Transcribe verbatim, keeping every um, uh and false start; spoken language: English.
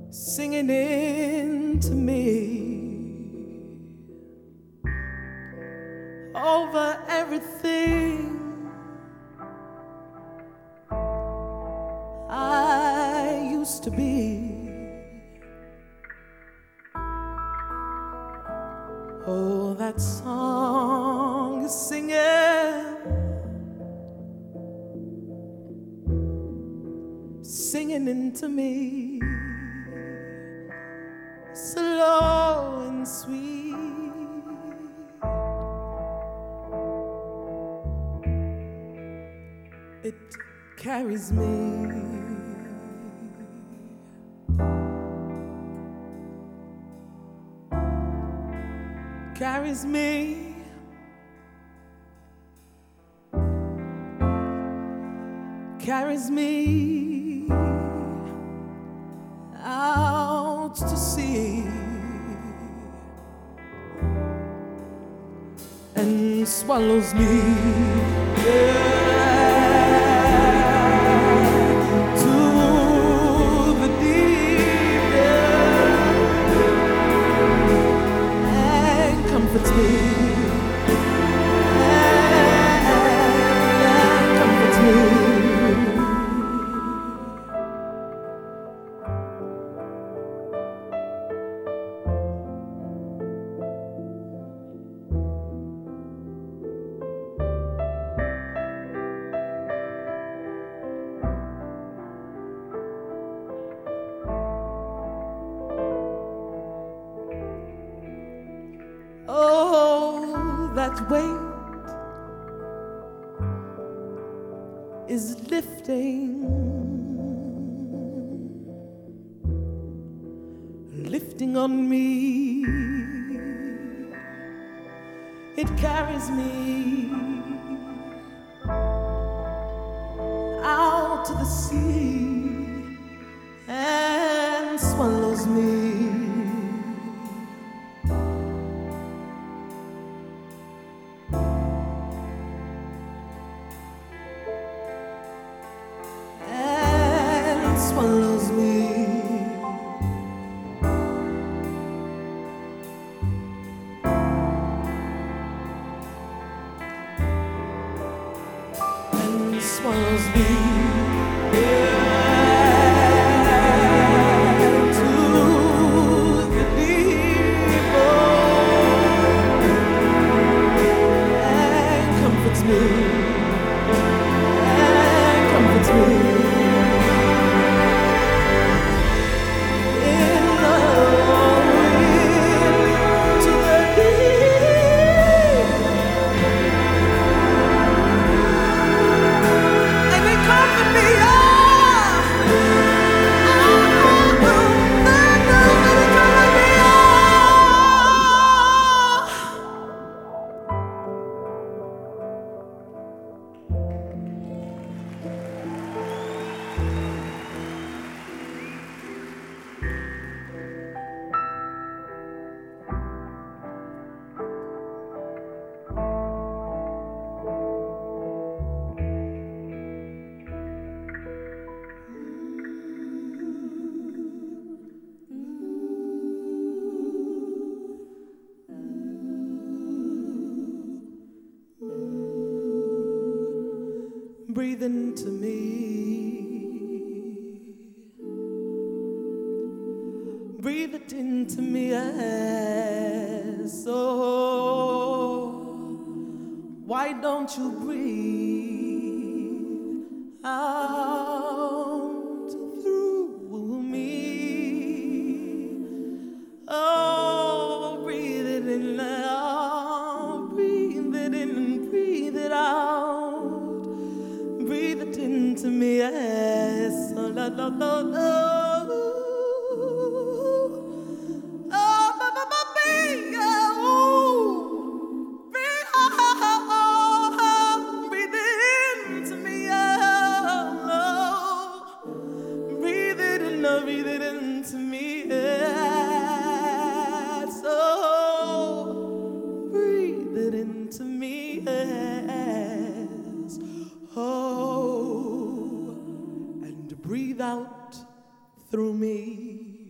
singing into me over everything I used to be. Oh, that song is singing singing into me, slow and sweet. It carries me, carries me, carries me out to sea and swallows me, yeah, to the deep, yeah, and comforts me, and comforts me. Oh, that weight is lifting, lifting on me. It carries me out to the sea and swallows me. Swallows me, and swallows me, yeah, to the deep, oh, and comforts me, and comforts me. Breathe into me, breathe it into me, yes. Oh, why don't you breathe out through me? Oh, breathe it in now, breathe it in and breathe it out. Breathe it into me, yes. Oh, no, no, no, no. Oh, ba, ba, ba, be, oh. Breathe, oh, oh, oh, oh. Breathe it into me, oh. Breathe it in, oh, breathe it into me, yes. Oh, breathe it into me, yes. Oh, and breathe out through me.